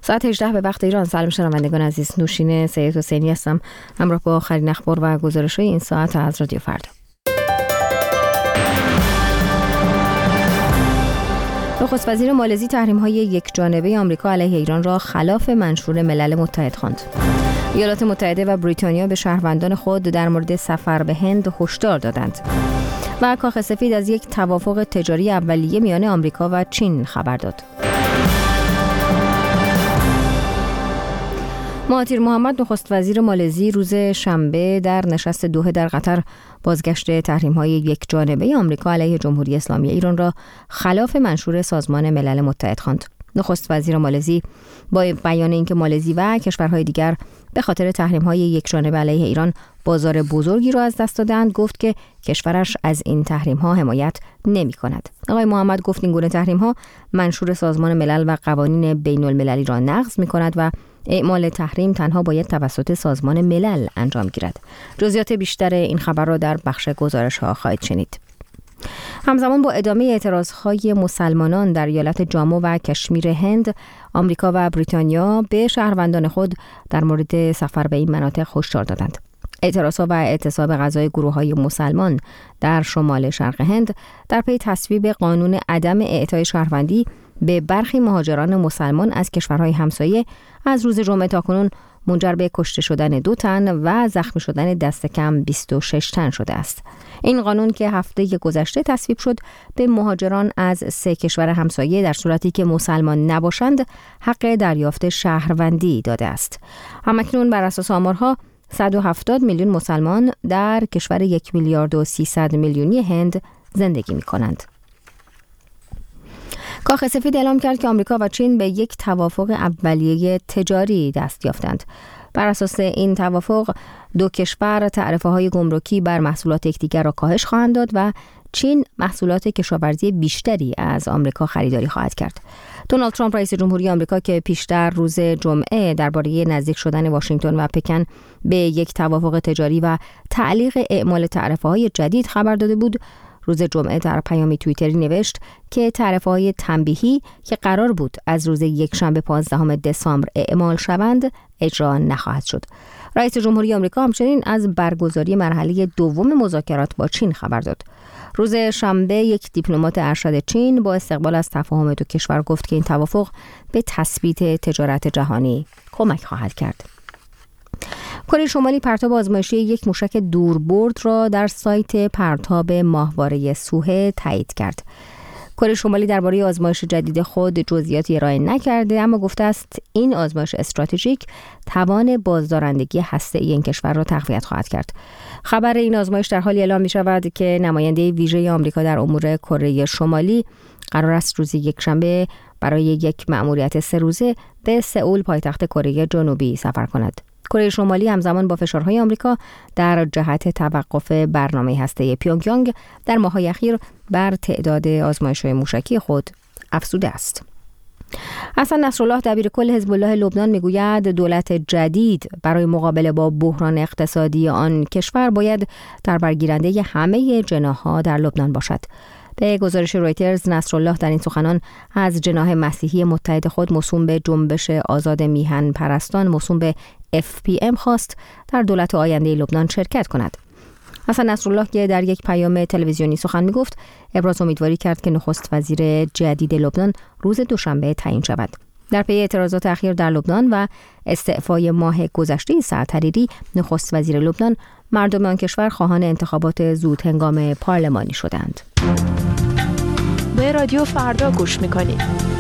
ساعت 18 به وقت ایران. سلام شنوندگان عزیز، نوشین سید حسینی هستم، همراه با آخرین اخبار و گزارش‌های این ساعت از رادیو فردا. نخست وزیر مالزی تحریم‌های یکجانبه آمریکا علیه ایران را خلاف منشور ملل متحد خواند. ایالات متحده و بریتانیا به شهروندان خود در مورد سفر به هند هشدار دادند. و کاخ سفید از یک توافق تجاری اولیه میان آمریکا و چین خبر داد. مهاتیر محمد نخست وزیر مالزی روز شنبه در نشست دوحه در قطر بازگشت تحریم‌های یکجانبه آمریکا علیه جمهوری اسلامی ایران را خلاف منشور سازمان ملل متحد خواند. نخست وزیر مالزی با بیان اینکه مالزی و کشورهای دیگر به خاطر تحریم‌های یکجانبه علیه ایران بازار بزرگی را از دست دادند، گفت که کشورش از این تحریم‌ها حمایت نمی‌کند. آقای محمد گفت این گونه تحریم‌ها منشور سازمان ملل و قوانین بین‌المللی را نقض می‌کند و اعمال تحریم تنها باید توسط سازمان ملل انجام گیرد. جزئیات بیشتر این خبر را در بخش گزارش‌ها خواهید شنید. همزمان با ادامه اعتراضهای مسلمانان در ایالت جامو و کشمیر هند، آمریکا و بریتانیا به شهروندان خود در مورد سفر به این مناطق هشدار دادند. اعتراضها و اعتصاب غذای گروه‌های مسلمان در شمال شرق هند در پی تصویب قانون عدم اعطای شهروندی به برخی مهاجران مسلمان از کشورهای همسایه از روز جمعه تاکنون منجر به کشته شدن 2 تن و زخمی شدن دست کم 26 تن شده است. این قانون که هفته گذشته تصویب شد به مهاجران از 3 کشور همسایه در صورتی که مسلمان نباشند حق دریافت شهروندی داده است. همکنون بر اساس آمارها 170 میلیون مسلمان در کشور 1 میلیارد و 300 میلیونی هند زندگی می کنند. کاخ سفید اعلام کرد که آمریکا و چین به یک توافق اولیه تجاری دست یافتند. بر اساس این توافق 2 کشور تعرفه‌های گمرکی بر محصولات یکدیگر را کاهش خواهند داد و چین محصولات کشاورزی بیشتری از آمریکا خریداری خواهد کرد. دونالد ترامپ رئیس جمهوری آمریکا که پیشتر روز جمعه درباره نزدیک شدن واشنگتن و پکن به یک توافق تجاری و تعلیق اعمال تعرفه‌های جدید خبر داده بود، روز جمعه در پیامی توییتری نوشت که تعرفه‌های تنبیهی که قرار بود از روز یکشنبه 15 دسامبر اعمال شوند اجرا نخواهد شد. رئیس جمهوری آمریکا همچنین از برگزاری مرحله دوم مذاکرات با چین خبر داد. روز شنبه یک دیپلمات ارشد چین با استقبال از تفاهم 2 کشور گفت که این توافق به تثبیت تجارت جهانی کمک خواهد کرد. کره شمالی پرتاب آزمایشی یک موشک دوربرد را در سایت پرتاب ماهواره سوهه تایید کرد. کره شمالی درباره آزمایش جدید خود جزئیاتی ارائه نکرده، اما گفته است این آزمایش استراتژیک توان بازدارندگی هسته‌ای این کشور را تقویت خواهد کرد. خبر این آزمایش در حالی اعلام می شود که نماینده ویژه آمریکا در امور کره شمالی قرار است روز یکشنبه برای یک مأموریت 3 روزه به سئول پایتخت کره جنوبی سفر کند. کره شمالی همزمان با فشارهای آمریکا در جهت توقف برنامه هسته‌ای پیونگیانگ در ماه‌های اخیر بر تعداد آزمایش‌های موشکی خود افزوده است. حسن نصرالله دبیرکل حزب الله لبنان میگوید دولت جدید برای مقابله با بحران اقتصادی آن کشور باید در برگیرنده همه جناح‌ها در لبنان باشد. به گزارش رویترز، نصرالله در این سخنان از جناح مسیحی متحد خود موسوم به جنبش آزاد میهن پرستان موسوم به FPM خواست در دولت آینده لبنان شرکت کند. حسن نصرالله که در یک پیام تلویزیونی سخن میگفت، ابراز امیدواری کرد که نخست وزیر جدید لبنان روز دوشنبه تعیین شود. در پی اعتراضات اخیر در لبنان و استعفای ماه گذشته سعد حریری نخست وزیر لبنان، مردم آن کشور خواهان انتخابات زود هنگام پارلمانی شدند. به رادیو فردا گوش میکنید.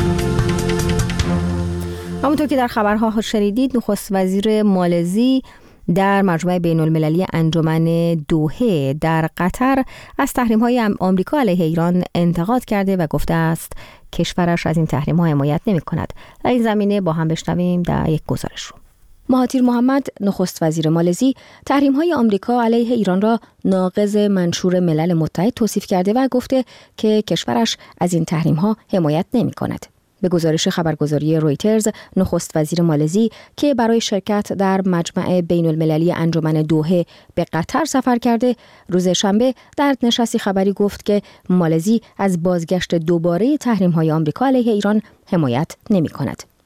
همونطور که در خبرها شنیدید، نخست وزیر مالزی در مجمع بین‌المللی انجمن دوحه در قطر از تحریم‌های آمریکا علیه ایران انتقاد کرده و گفته است کشورش از این تحریم‌ها حمایت نمی‌کند. در این زمینه با هم بشنویم در یک گزارش رو. مهاتیر محمد نخست وزیر مالزی تحریم‌های آمریکا علیه ایران را ناقض منشور ملل متحد توصیف کرده و گفته که کشورش از این تحریم‌ها حمایت نمی‌کند. به گزارش خبرگزاری رویترز، نخست وزیر مالزی که برای شرکت در مجمع بین‌المللی انجمن دوحه به قطر سفر کرده، روز شنبه در نشستی خبری گفت که مالزی از بازگشت دوباره تحریم‌های آمریکا علیه ایران حمایت نمی‌کند.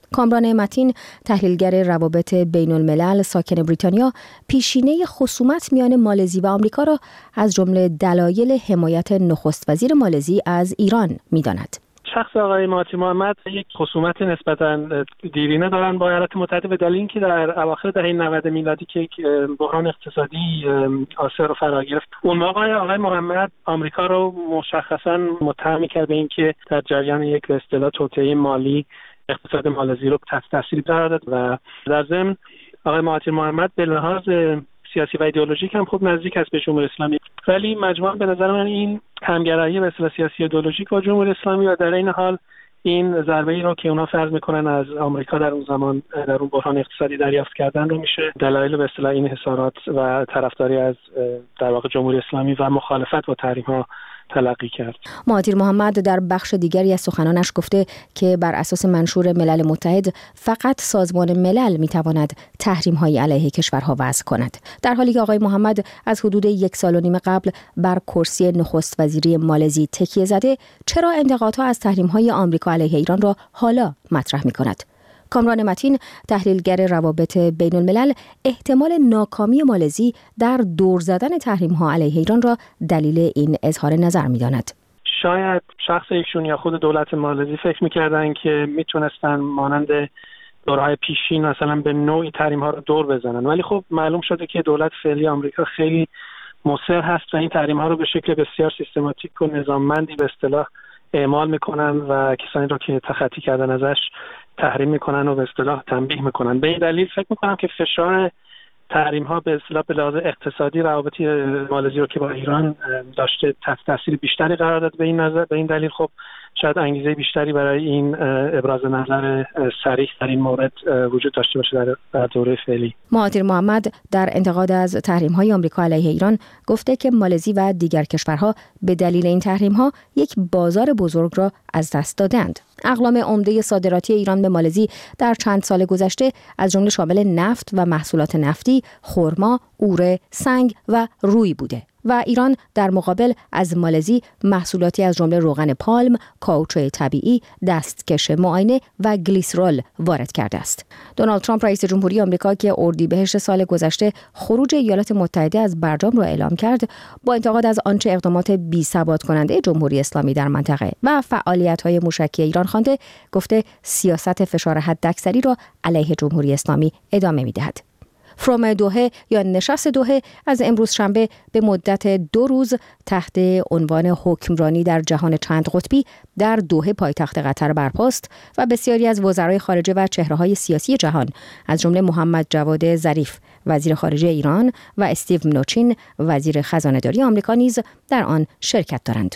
کامران متین، تحلیلگر روابط بین الملل ساکن بریتانیا، پیشینه خصومت میان مالزی و آمریکا را از جمله دلایل حمایت نخست وزیر مالزی از ایران می‌داند. شخص آقای مهاتیر محمد یک خصومت نسبتاً دیرینه دارن با ایالات متحده به دلیل اینکه در اواخر دهه 90 میلادی که یک بحران اقتصادی آسیا رو فرا گرفت، اون موقع آقای محمد آمریکا رو مشخصاً متهم کرد به اینکه در جریان یک به اصطلاح توطئه مالی اقتصاد مالزی رو تحت تاثیر قرار داد و در ضمن آقای مهاتیر محمد به لحاظ سیاسی و ایدئولوژیک هم خوب نزدیک است به جمهوری اسلامی، ولی مجموعاً به نظر من این همگرایی به اصطلاح سیاسی ایدئولوژیک با جمهوری اسلامی و در این حال این ضربه‌ای رو که اونا فرض میکنن از آمریکا در اون زمان در اون بحران اقتصادی دریافت کردن رو میشه دلایل به اصطلاح این حصارات و طرفداری از در واقع جمهوری اسلامی و مخالفت با تحریم‌ها تلقی کرد. مهاتیر محمد در بخش دیگری از سخنانش گفته که بر اساس منشور ملل متحد فقط سازمان ملل میتواند تحریم‌های علیه کشورها وضع کند، در حالی که آقای محمد از حدود 1.5 سال قبل بر کرسی نخست وزیری مالزی تکیه زده، چرا انتقادها از تحریم‌های آمریکا علیه ایران را حالا مطرح می‌کند؟ کامران متین، تحلیلگر روابط بین الملل، احتمال ناکامی مالزی در دور زدن تحریم‌ها علیه ایران را دلیل این اظهار نظر می‌داند. شاید شخص ایشون یا خود دولت مالزی فکر می‌کردن که میتونستن مانند دورهای پیشین مثلا به نوعی تحریم‌ها رو دور بزنن، ولی خب معلوم شده که دولت فعلی آمریکا خیلی مصر هست و این تحریم‌ها رو به شکل بسیار سیستماتیک و نظاممندی به اصطلاح اعمال می‌کنن و کسانی رو که تخطی کردن ازش تحریم میکنن و به اصطلاح تنبیه میکنن. به این دلیل فکر میکنم که فشار تحریم ها به اصطلاح به لحاظ اقتصادی روابط مالزی رو که با ایران داشته تحت تاثیر بیشتری قرار داد. به این دلیل خب شاید انگیزه بیشتری برای این ابراز نظر صریح در این مورد وجود داشته باشه در دوره فعلی. مهاتیر محمد در انتقاد از تحریم‌های آمریکا علیه ایران گفته که مالزی و دیگر کشورها به دلیل این تحریم‌ها یک بازار بزرگ را از دست دادند. اقلام عمده صادراتی ایران به مالزی در چند سال گذشته از جمله شامل نفت و محصولات نفتی، خرما، اوره، سنگ و روی بوده و ایران در مقابل از مالزی محصولاتی از جمله روغن پالم، کاوچوی طبیعی، دستکش معاینه و گلیسرول وارد کرده است. دونالد ترامپ رئیس جمهوری آمریکا که اردیبهشت سال گذشته خروج ایالات متحده از برجام را اعلام کرد، با انتقاد از آنچه اقدامات بی‌ثبات کننده جمهوری اسلامی در منطقه و فعالیت‌های موشکی ایران خوانده، گفته سیاست فشار حداکثری را علیه جمهوری اسلامی ادامه می‌دهد. فروم دوحه یا نشست دوحه از امروز شنبه به مدت 2 روز تحت عنوان حکمرانی در جهان چند قطبی در دوحه پایتخت قطر برپاست و بسیاری از وزرای خارجه و چهره‌های سیاسی جهان از جمله محمد جواد ظریف وزیر خارجه ایران و استیو منوچین وزیر خزانه‌داری آمریکا نیز در آن شرکت دارند.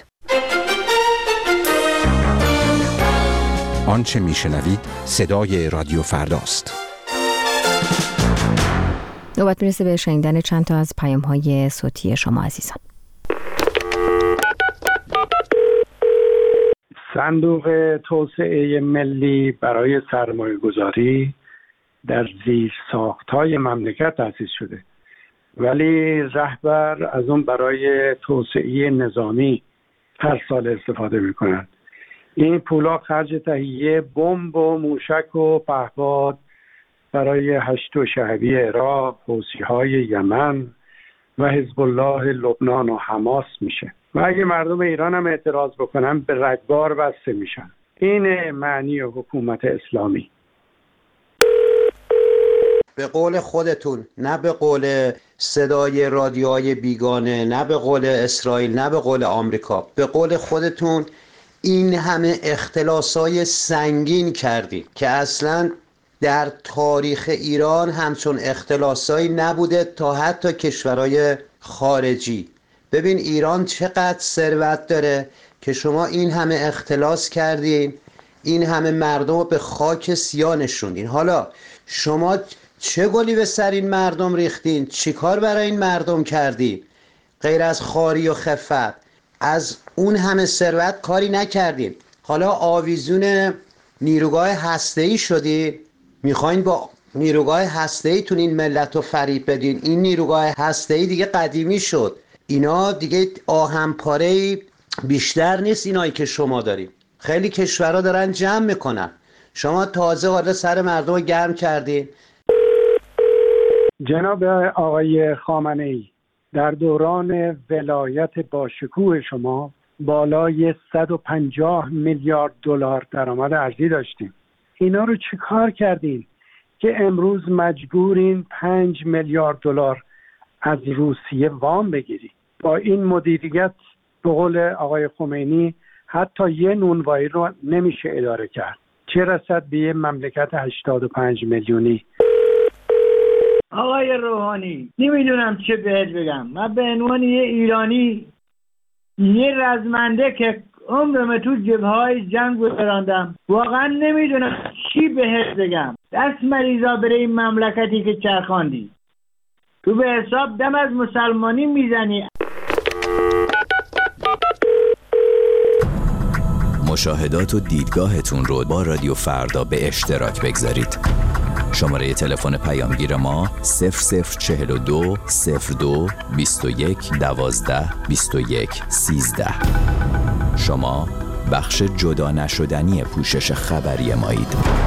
آنچه میشنوید صدای رادیو فرداست. نوبت میرسه به شنیدن چند تا از پیام‌های صوتی شما عزیزان. صندوق توسعه ملی برای سرمایه‌گذاری در زیرساخت‌های مملکت تأسیس شده، ولی رهبر از اون برای توسعه نظامی هر سال استفاده می‌کنند. این پولا خرج تهیه بمب و موشک و پهپاد برای هشت شهری عراق، حوثی‌های یمن و حزب الله لبنان و حماس میشه و اگه مردم ایران هم اعتراض بکنن به رگبار بسته میشن. این معنی حکومت اسلامی. به قول خودتون، نه به قول صدای رادیوهای بیگانه، نه به قول اسرائیل، نه به قول آمریکا، به قول خودتون این همه اختلاسای سنگین کردید که اصلاً در تاریخ ایران همچون اختلاسایی نبوده تا حتی کشورهای خارجی. ببین ایران چقدر ثروت داره که شما این همه اختلاس کردین، این همه مردم رو به خاک سیاه نشوندین. حالا شما چه گلی به سر این مردم ریختین؟ چی کار برای این مردم کردین؟ غیر از خواری و خفت از اون همه ثروت کاری نکردین. حالا آویزون نیروگاه هسته‌ای شدین، میخواین با نیروگاه هسته‌ای تون این ملت رو فریب بدین. این نیروگاه هسته‌ای دیگه قدیمی شد، اینا دیگه آهن‌پاره‌ای بیشتر نیست اینایی که شما دارید. خیلی کشورها دارن جمع میکنن. شما تازه حالا سر مردم گرم کردین. جناب آقای خامنه‌ای، در دوران ولایت باشکوه شما بالای 150 میلیارد دلار درآمد ارزی داشتیم. اینا رو چی کار کردین که امروز مجبورین 5 میلیارد دلار از روسیه وام بگیری؟ با این مدیریت به قول آقای خمینی حتی یه نونوایی رو نمیشه اداره کرد، چه رسد به یه مملکت 85 میلیونی. آقای روحانی، نمیدونم چه بهت بگم. من به عنوان یه ایرانی، یه رزمنده که عمرم تو جبهه‌های جنگ گذراندم، واقعا نمیدونم چی بهت بگم. دست مریضا برای این مملکتی که چرخاندی، تو به حساب دم از مسلمانی میزنی. مشاهدات و دیدگاهتون رو با رادیو فردا به اشتراک بگذارید. شماره تلفن پیامگیر ما 0042 02 21 12 21 13. شما بخش جدا نشدنی پوشش خبری مایید.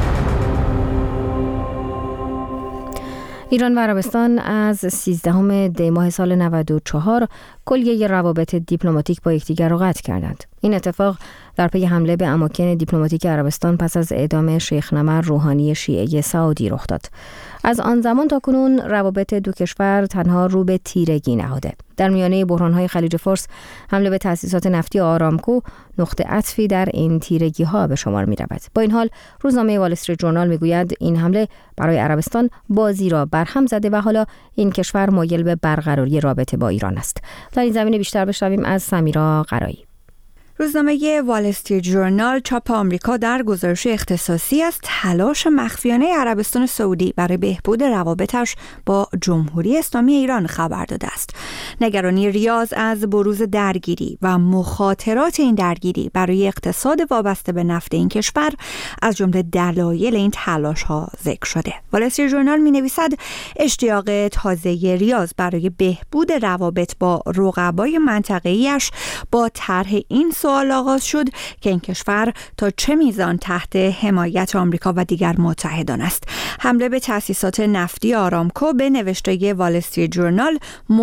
ایران و عربستان از 13 دی ماه سال 94 کلیه روابط دیپلماتیک با یکدیگر را قطع کردند. این اتفاق در پی حمله به اماکن دیپلماتیک عربستان پس از اعدام شیخ نمر روحانی شیعه سعودی رخ داد. از آن زمان تا کنون روابط دو کشور تنها رو به تیرگی نهاده. در میانه بحران‌های خلیج فارس حمله به تأسیسات نفتی آرامکو نقطه عطفی در این تیرگی‌ها به شمار می‌رود. با این حال روزنامه وال استریت ژورنال می‌گوید این حمله برای عربستان بازی را برهم زده و حالا این کشور مایل به برقراری رابطه با ایران است. در این زمینه بیشتر بشنویم از سمیرا قرایی. روزنامه وال استریت ژورنال چاپ آمریکا در گزارش اختصاصی از تلاش مخفیانه عربستان سعودی برای بهبود روابطش با جمهوری اسلامی ایران خبر داده است. نگرانی ریاض از بروز درگیری و مخاطرات این درگیری برای اقتصاد وابسته به نفت این کشور از جمله دلایل این تلاش‌ها ذکر شده. وال استریت ژورنال می‌نویسد اشتیاق تازه ریاض برای بهبود روابط با رقبای منطقه‌ایش با طرح این سوال آغاز شد که این کشور تا چه میزان تحت حمایت آمریکا و دیگر متحدان است. حمله به تأسیسات نفتی آرامکو به نوشته وال استریت ژورنال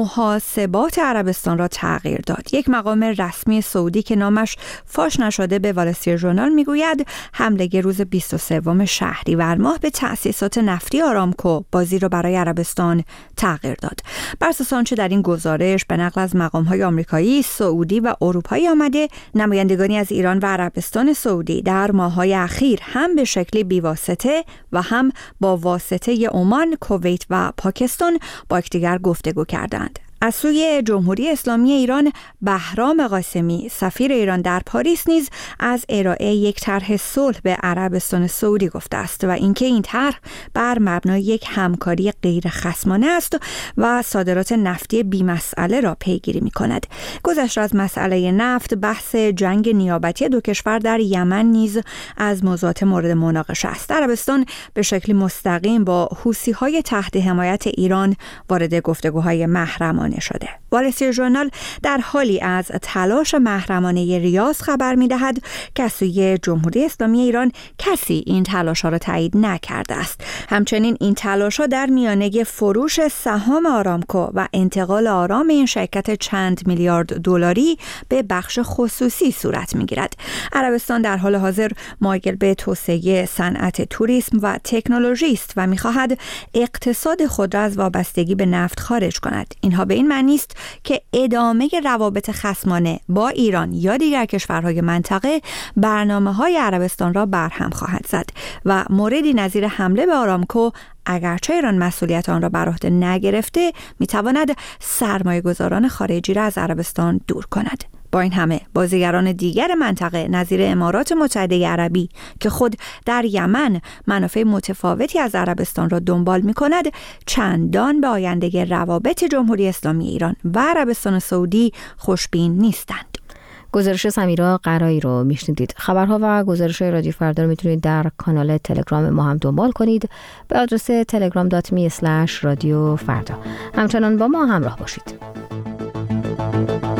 محاسبات عربستان را تغییر داد. یک مقام رسمی سعودی که نامش فاش نشده به وال استریت ژورنال میگوید حمله روز 23 شهریور ماه به تأسیسات نفتی آرامکو بازی را برای عربستان تغییر داد. بر اساس آنچه در این گزارش به نقل از مقام‌های آمریکایی، سعودی و اروپایی آمده، نمایندگانی از ایران و عربستان سعودی در ماه‌های اخیر هم به شکلی بی‌واسطه و هم با واسطه عمان، کویت و پاکستان با یکدیگر گفتگو کردند. از سوی جمهوری اسلامی ایران، بهرام قاسمی سفیر ایران در پاریس نیز از ارائه یک طرح صلح به عربستان سعودی گفته است و اینکه این طرح بر مبنای یک همکاری غیر خصمانه است و صادرات نفتی بی‌مسئله را پیگیری می‌کند. گذشته از مسئله نفت، بحث جنگ نیابتی دو کشور در یمن نیز از موضوعات مورد مناقشه است. عربستان به شکلی مستقیم با حوثی‌های تحت حمایت ایران وارد گفتگوهای محرمانه شده. وال استریت ژورنال در حالی از تلاش محرمانه ریاض خبر می‌دهد که از سوی جمهوری اسلامی ایران کسی این تلاش‌ها را تایید نکرده است. همچنین این تلاش‌ها در میانه فروش سهام آرامکو و انتقال آرام این شرکت چند میلیارد دلاری به بخش خصوصی صورت می‌گیرد. عربستان در حال حاضر مایل به توسعه صنعت توریسم و تکنولوژی است و می‌خواهد اقتصاد خود را از وابستگی به نفت خارج کند. اینها به این معنی است که ادامه روابط خصمانه با ایران یا دیگر کشورهای منطقه برنامه‌های عربستان را برهم خواهد زد و موردی نظیر حمله به آرامکو اگرچه ایران مسئولیت آن را بر عهده نگرفته می‌تواند سرمایه‌گذاران خارجی را از عربستان دور کند. با این همه بازیگران دیگر منطقه نظیر امارات متحده عربی که خود در یمن منافع متفاوتی از عربستان را دنبال می‌کند چندان به آینده روابط جمهوری اسلامی ایران و عربستان سعودی خوشبین نیستند. گزارش سمیرا قرایی رو میشنیدید. خبرها و گزارش‌های رادیو فردا رو میتونید در کانال تلگرام ما هم دنبال کنید به آدرس telegram.me/رادیو فردا. همچنان با ما همراه باشید.